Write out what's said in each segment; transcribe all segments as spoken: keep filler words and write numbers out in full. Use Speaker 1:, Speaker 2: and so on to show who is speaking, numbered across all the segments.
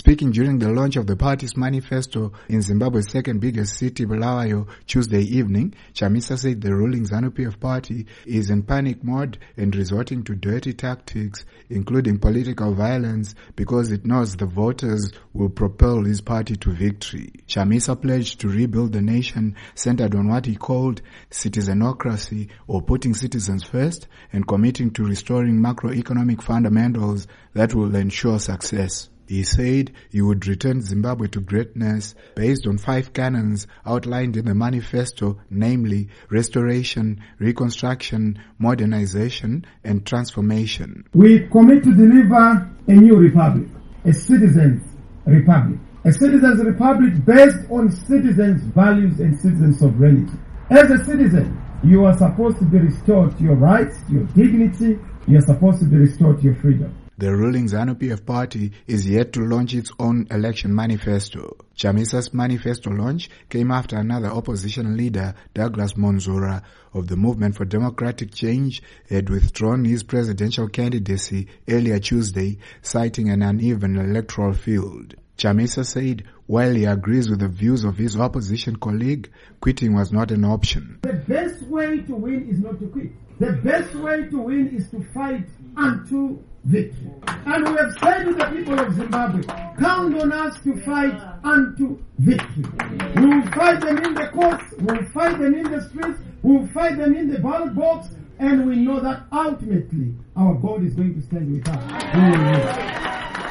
Speaker 1: Speaking during the launch of the party's manifesto in Zimbabwe's second biggest city, Bulawayo, Tuesday evening, Chamisa said the ruling ZANU-P F party is in panic mode and resorting to dirty tactics, including political violence, because it knows the voters will propel his party to victory. Chamisa pledged to rebuild the nation centered on what he called citizenocracy, or putting citizens first, and committing to restoring macroeconomic fundamentals that will ensure success. He said he would return Zimbabwe to greatness based on five canons outlined in the manifesto, namely restoration, reconstruction, modernization, and transformation.
Speaker 2: We commit to deliver a new republic, a citizens' republic, a citizens' republic based on citizens' values and citizens' sovereignty. As a citizen, you are supposed to be restored to your rights, your dignity. You are supposed to be restored to your freedom.
Speaker 1: The ruling ZANU-P F party is yet to launch its own election manifesto. Chamisa's manifesto launch came after another opposition leader, Douglas Monzura, of the Movement for Democratic Change, had withdrawn his presidential candidacy earlier Tuesday, citing an uneven electoral field. Chamisa said while he agrees with the views of his opposition colleague, quitting was not an option.
Speaker 2: The best way to win is not to quit. The best way to win is to fight unto victory. And we have said to the people of Zimbabwe, count on us to fight unto victory. We will fight them in the courts, we will fight them in the streets, we will fight them in the ballot box, and we know that ultimately our God is going to stand with us. We will win.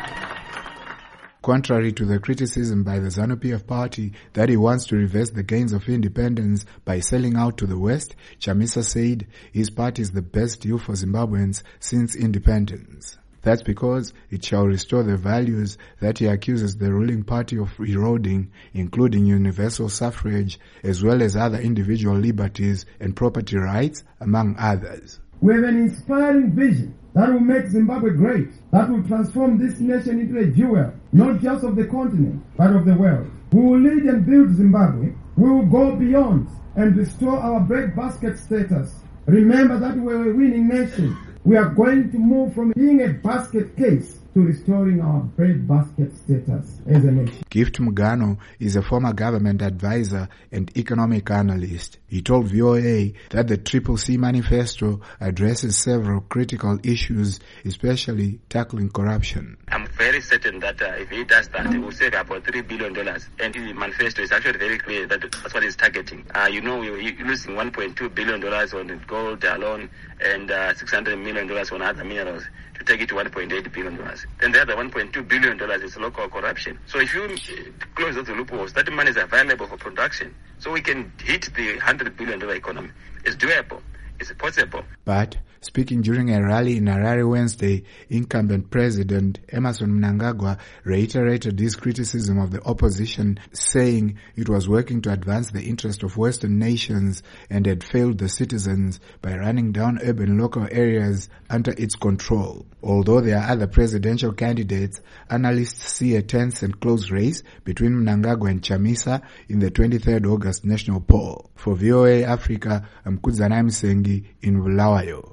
Speaker 1: Contrary to the criticism by the ZANU-P F party that he wants to reverse the gains of independence by selling out to the West, Chamisa said his party is the best deal for Zimbabweans since independence. That's because it shall restore the values that he accuses the ruling party of eroding, including universal suffrage, as well as other individual liberties and property rights, among others.
Speaker 2: We have an inspiring vision that will make Zimbabwe great, that will transform this nation into a jewel, not just of the continent, but of the world. We will lead and build Zimbabwe. We will go beyond and restore our breadbasket status. Remember that we're a winning nation. We are going to move from being a basket case to restoring our breadbasket status as a nation.
Speaker 1: Gift Mugano is a former government advisor and economic analyst. He told V O A that the Triple C manifesto addresses several critical issues, especially tackling corruption.
Speaker 3: I'm very certain that uh, if he does that, he will save about three billion dollars. And the manifesto is actually very clear that that's what he's targeting. Uh, you know, you're losing one point two billion dollars on gold alone and uh, six hundred million dollars on other minerals to take it to one point eight billion dollars. Then the other one point two billion dollars is local corruption. So if you close those loopholes, that money is available for production. So we can hit the one hundred billion dollars economy. It's doable. It's possible.
Speaker 1: But speaking during a rally in Harare Wednesday, incumbent President Emmerson Mnangagwa reiterated his criticism of the opposition, saying it was working to advance the interest of Western nations and had failed the citizens by running down urban local areas under its control. Although there are other presidential candidates, analysts see a tense and close race between Mnangagwa and Chamisa in the twenty-third August national poll. For V O A Africa, I'm Kudzanai Msengi in Bulawayo.